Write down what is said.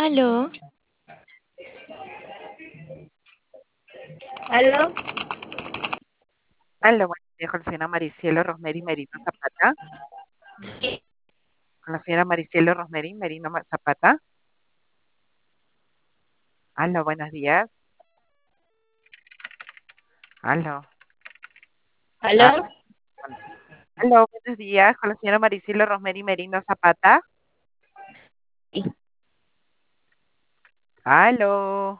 Aló, ¿Aló? Aló, buenos días con la señora Maricielo Rosmery Merino Zapata. Sí. Con la señora Maricielo Rosmery Merino Zapata. Aló, buenos días. Aló. Ah, ¿Aló? aló, buenos días con la señora Maricielo Rosmery Merino Zapata. Sí. Aló.